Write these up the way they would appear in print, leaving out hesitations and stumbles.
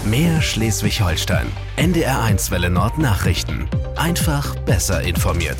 Mehr Schleswig-Holstein. NDR1 Welle Nord Nachrichten. Einfach besser informiert.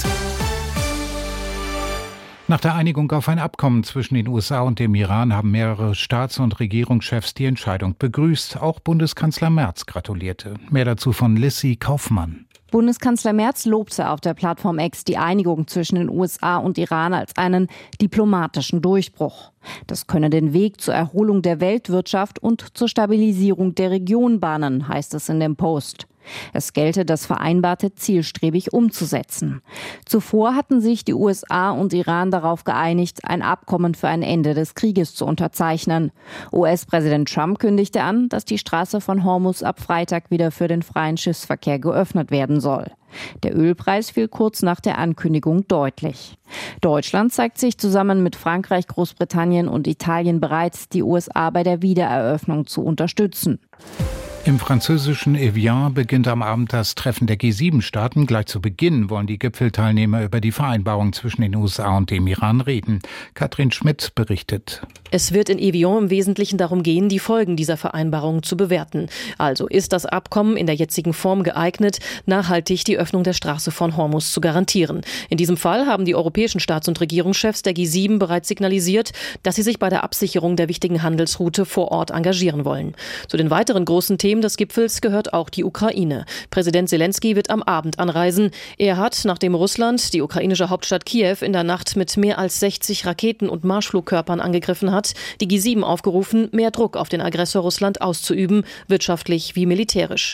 Nach der Einigung auf ein Abkommen zwischen den USA und dem Iran haben mehrere Staats- und Regierungschefs die Entscheidung begrüßt. Auch Bundeskanzler Merz gratulierte. Mehr dazu von Lissy Kaufmann. Bundeskanzler Merz lobte auf der Plattform X die Einigung zwischen den USA und Iran als einen diplomatischen Durchbruch. Das könne den Weg zur Erholung der Weltwirtschaft und zur Stabilisierung der Region bahnen, heißt es in dem Post. Es gelte, das Vereinbarte zielstrebig umzusetzen. Zuvor hatten sich die USA und Iran darauf geeinigt, ein Abkommen für ein Ende des Krieges zu unterzeichnen. US-Präsident Trump kündigte an, dass die Straße von Hormuz ab Freitag wieder für den freien Schiffsverkehr geöffnet werden soll. Der Ölpreis fiel kurz nach der Ankündigung deutlich. Deutschland zeigt sich zusammen mit Frankreich, Großbritannien und Italien bereit, die USA bei der Wiedereröffnung zu unterstützen. Im französischen Evian beginnt am Abend das Treffen der G7-Staaten. Gleich zu Beginn wollen die Gipfelteilnehmer über die Vereinbarung zwischen den USA und dem Iran reden. Katrin Schmidt berichtet. Es wird in Evian im Wesentlichen darum gehen, die Folgen dieser Vereinbarung zu bewerten. Also ist das Abkommen in der jetzigen Form geeignet, nachhaltig die Öffnung der Straße von Hormuz zu garantieren. In diesem Fall haben die europäischen Staats- und Regierungschefs der G7 bereits signalisiert, dass sie sich bei der Absicherung der wichtigen Handelsroute vor Ort engagieren wollen. Zu den weiteren großen Themen des Gipfels gehört auch die Ukraine. Präsident Zelensky wird am Abend anreisen. Er hat, nachdem Russland die ukrainische Hauptstadt Kiew in der Nacht mit mehr als 60 Raketen und Marschflugkörpern angegriffen hat, die G7 aufgerufen, mehr Druck auf den Aggressor Russland auszuüben, wirtschaftlich wie militärisch.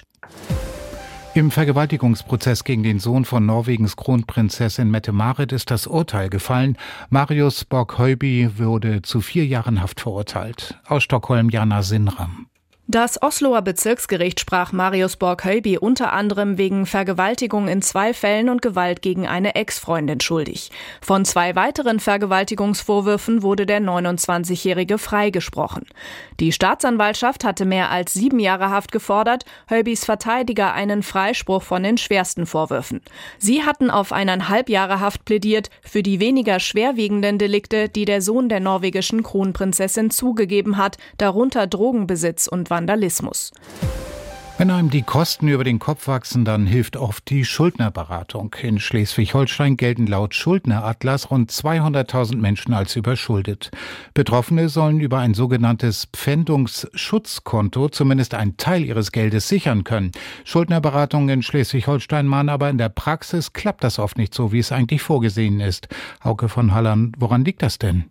Im Vergewaltigungsprozess gegen den Sohn von Norwegens Kronprinzessin Mette-Marit ist das Urteil gefallen. Marius Borg-Høiby wurde zu 4 Jahren Haft verurteilt. Aus Stockholm Jana Sinram. Das Osloer Bezirksgericht sprach Marius Borg-Høiby unter anderem wegen Vergewaltigung in 2 Fällen und Gewalt gegen eine Ex-Freundin schuldig. Von 2 weiteren Vergewaltigungsvorwürfen wurde der 29-Jährige freigesprochen. Die Staatsanwaltschaft hatte mehr als 7 Jahre Haft gefordert, Høibys Verteidiger einen Freispruch von den schwersten Vorwürfen. Sie hatten auf 1,5 Jahre Haft plädiert für die weniger schwerwiegenden Delikte, die der Sohn der norwegischen Kronprinzessin zugegeben hat, darunter Drogenbesitz und Vandalismus. Wenn einem die Kosten über den Kopf wachsen, dann hilft oft die Schuldnerberatung. In Schleswig-Holstein gelten laut Schuldneratlas rund 200.000 Menschen als überschuldet. Betroffene sollen über ein sogenanntes Pfändungsschutzkonto zumindest einen Teil ihres Geldes sichern können. Schuldnerberatungen in Schleswig-Holstein mahnen aber in der Praxis klappt das oft nicht so, wie es eigentlich vorgesehen ist. Hauke von Hallern, woran liegt das denn?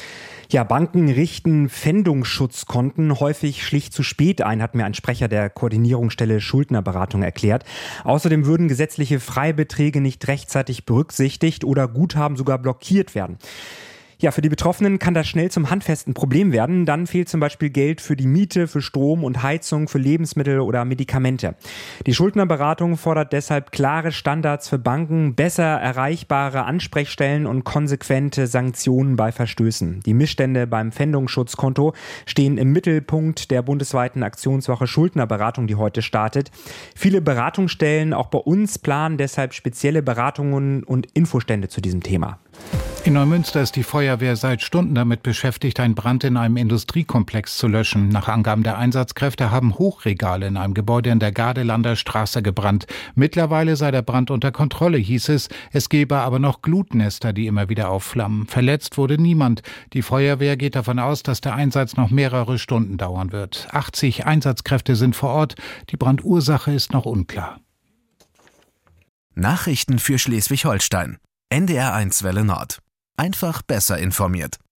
Ja, Banken richten Pfändungsschutzkonten häufig schlicht zu spät ein, hat mir ein Sprecher der Koordinierungsstelle Schuldnerberatung erklärt. Außerdem würden gesetzliche Freibeträge nicht rechtzeitig berücksichtigt oder Guthaben sogar blockiert werden. Ja, für die Betroffenen kann das schnell zum handfesten Problem werden. Dann fehlt zum Beispiel Geld für die Miete, für Strom und Heizung, für Lebensmittel oder Medikamente. Die Schuldnerberatung fordert deshalb klare Standards für Banken, besser erreichbare Ansprechstellen und konsequente Sanktionen bei Verstößen. Die Missstände beim Pfändungsschutzkonto stehen im Mittelpunkt der bundesweiten Aktionswoche Schuldnerberatung, die heute startet. Viele Beratungsstellen, auch bei uns, planen deshalb spezielle Beratungen und Infostände zu diesem Thema. In Neumünster ist die Feuerwehr seit Stunden damit beschäftigt, einen Brand in einem Industriekomplex zu löschen. Nach Angaben der Einsatzkräfte haben Hochregale in einem Gebäude in der Gardelander Straße gebrannt. Mittlerweile sei der Brand unter Kontrolle, hieß es. Es gebe aber noch Glutnester, die immer wieder aufflammen. Verletzt wurde niemand. Die Feuerwehr geht davon aus, dass der Einsatz noch mehrere Stunden dauern wird. 80 Einsatzkräfte sind vor Ort. Die Brandursache ist noch unklar. Nachrichten für Schleswig-Holstein. NDR1 Welle Nord. Einfach besser informiert.